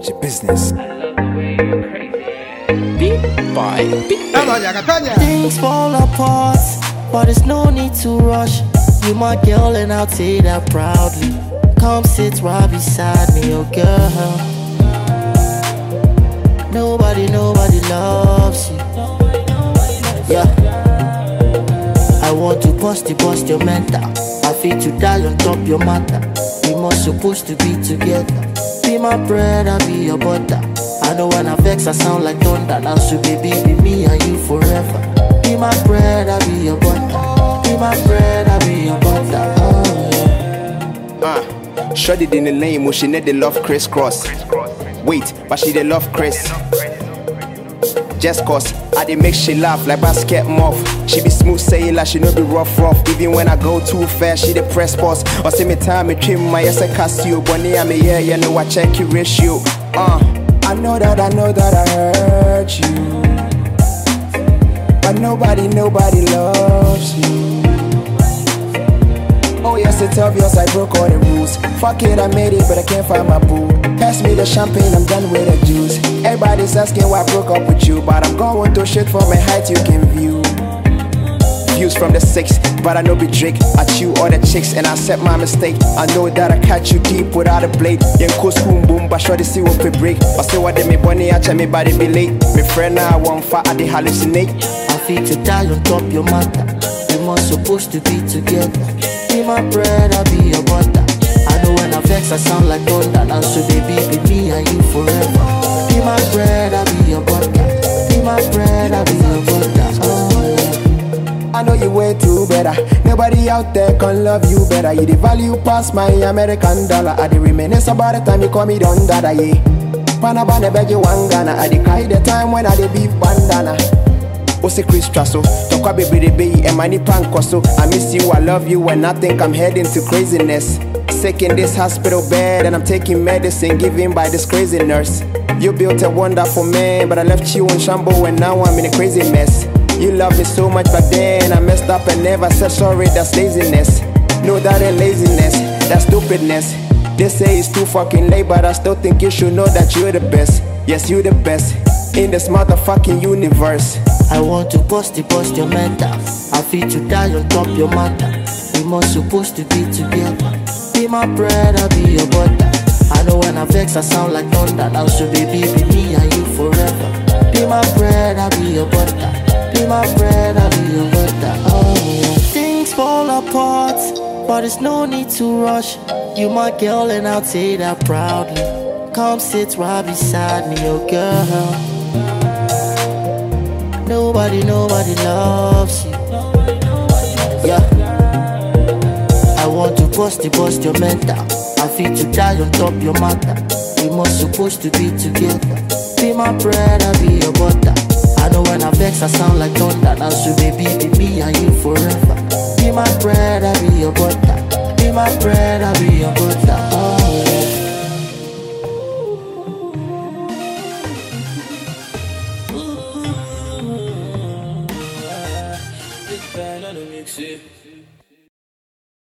Mind your business. I love the way you're crazy. Beat by beat. Things fall apart, but there's no need to rush. You my girl and I'll say that proudly. Come sit right beside me, oh girl. Nobody loves you. Yeah. I want to bust your mental. I feel to die on top your matter. We must supposed to be together. Be my bread, I'll be your butter. I know when I vex, I sound like thunder. Now so baby, be me and you forever. Be my bread, I'll be your butter. Be my bread, I'll be your butter. Oh, yeah. Shorty in the lane, but she need the love crisscross. Wait, but she the love Chris. Just cause I did make she laugh like basket muff. She be smooth saying like she no be rough. Even when I go too fast, she the press pause. Or say me time me trim my yes I cast you. Bunny I'm here, you know I check your ratio. I know that I hurt you, but nobody loves you. Oh yes, it's obvious I broke all the rules. Fuck it, I made it, but I can't find my boo. Pass me the champagne, I'm done with the juice. Everybody's asking why I broke up with you, but I'm going through shit from a height you can view. Views from the six, but I know be Drake. I chew all the chicks and I accept my mistake. I know that I catch you deep without a blade. Yen ko school boom, but sure they see what we break. I say what they me bunny, I check me body be late. Me friend now I want fat, I they hallucinate. I feel to die on top your matter. We must supposed to be together. Be my bread, I'll be your butter. I know when I vex, I sound like thunder. Now so baby, be me and you forever. Be my bread, I'll be your butter. Be my bread, I'll be your butter. Oh, yeah. I know you way too better. Nobody out there can love you better. You the value past my American dollar. I the reminisce about the time you call me Don Dada, yeah. Panabana beg you one Ghana. I the cry the time when I the beef bandana. Ose Chris Trasso, Tokwa baby the baby and money pankoso. I miss you, I love you, and I think I'm heading to craziness. Sick in this hospital bed, and I'm taking medicine given by this crazy nurse. You built a wonderful man, but I left you in shambles, and now I'm in a crazy mess. You loved me so much back then, I messed up and never said sorry, that's laziness. No, that ain't laziness, that's stupidness. They say it's too fucking late, but I still think you should know that you're the best. Yes, you're the best in this motherfucking universe. I want to bust your mental. I feel to die on top your matter. We must supposed to be together. Be my bread, I'll be your butter. I know when I vex, I sound like thunder. Now so baby, be me and you forever. Be my bread, I'll be your butter. Be my bread, I'll be your butter. Oh, yeah. Things fall apart, but there's no need to rush. You my girl and I'll say that proudly. Come sit right beside me, oh girl. Nobody loves you. Yeah. I want to bust your mental. I feel to die on top your matter. We must supposed to be together. Be my bread, I'll be your butter. I know when I vex, I sound like thunder. Now so baby, be me and you forever. Be my bread, I'll be your butter. Be my bread, I'll be your butter. Oh.